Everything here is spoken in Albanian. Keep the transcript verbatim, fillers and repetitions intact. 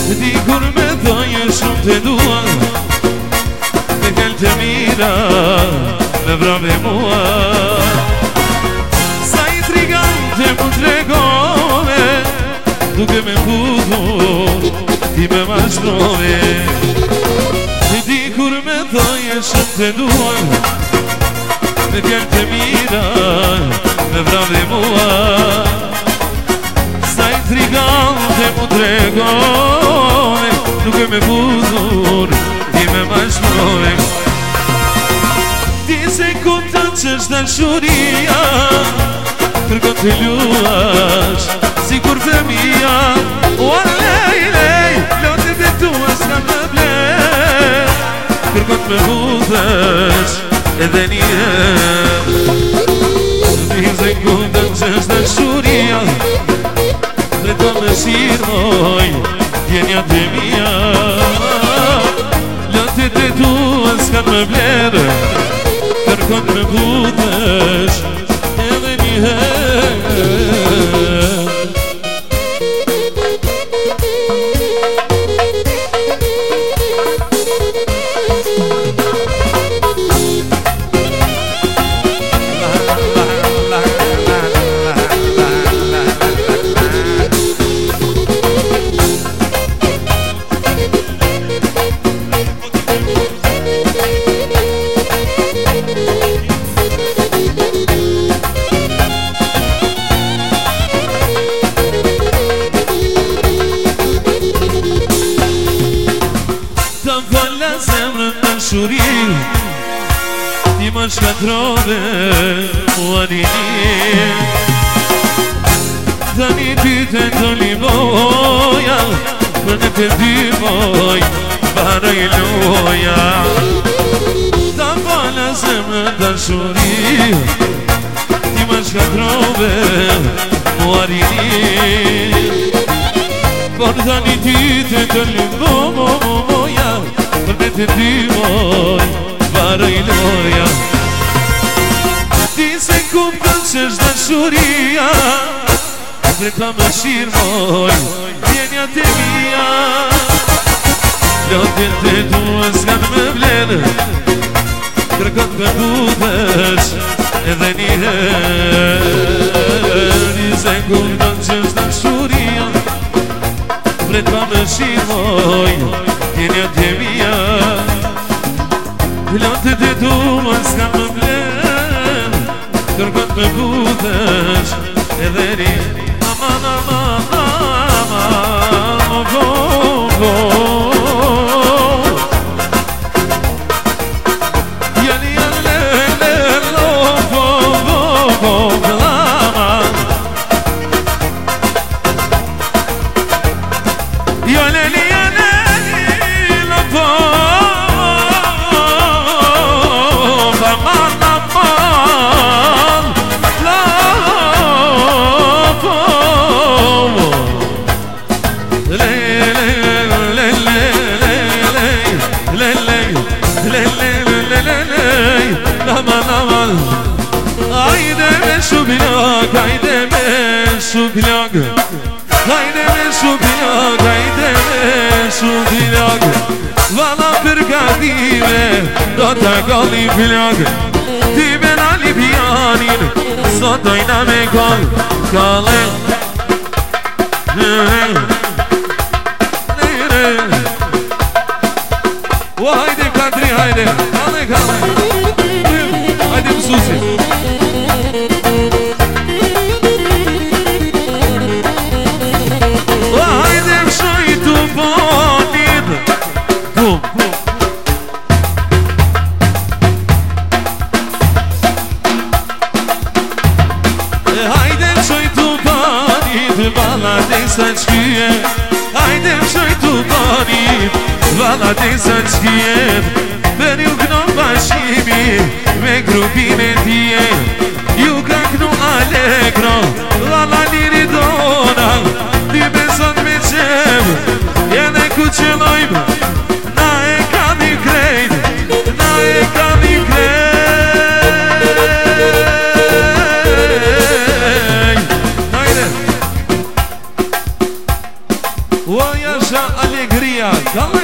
Di kur me thonjë shumë të dua, me fjallë të mira, me vrave mua. Sa i trigante mu tregove, duke me mbudur, ti me mashrove. Di kur me thonjë shumë të dua, me fjallë të mira, me vrave mua. Sa i trigante mu tregove, duke me mbudur, ti me mashrove. Ti se kupton që është dashuria, kërkon të luash, si kur fëmija. O lej, lej, lotet e tua s'ka më bler, kërkon të me budhesh edhe njëherë. Ti se kupton që është dashuria, drejto me shirmoj, djenja të mija. Lotet e tua s'ka më bler, kërkon me budhesh edhe njëherë. Ti më shkatrove mua një, tani ty të ndolimoja, për në të dymoj barë i loja. Ta fala zemrën dashuri, ti më shkatrove mua një, por tani ty të ndolimoja, për në të dymoj barë i loja. Ti se kupton që është dashuria, drejta me shirmoj, djenja të mija. Lotet e tua s'kan me bler, kërkon të budhesh edhe njëherë. Ti se kupton që është dashuria, drejta me shirmoj, djenja të mija. Lotet e tua s'kan me bler, kërkon me budhesh edhe njëherë. Aman, aman, aman, oh, oh, oh. Yali, yali, yali, oh, oh, oh, oh, aman. Yali, yali, oh, oh, aman, aman, aman, aman. Haydi be şu plak, haydi be şu plak, haydi be şu plak, haydi be şu plak. Valla për kadime, do të kalli plak. Ti ben ali pianin, sot dojna me kall, kalle. O haydi Kadri, haydi, kalle, kalle. Haydi Mususi. O haydi şoytu bonid. Bum, bum. Haydi şoytu bonid, valla deysa çkiye. Haydi şoytu bonid, valla deysa çkiye. Beni uknon bashkimi me grupin e tije, ju ka knu Allegro, valla liri dona. Ti beson me qem, jene ku qëllojmë, na e ka një krejt, na e ka një krejt. Haydi. O yaşa alegria, ca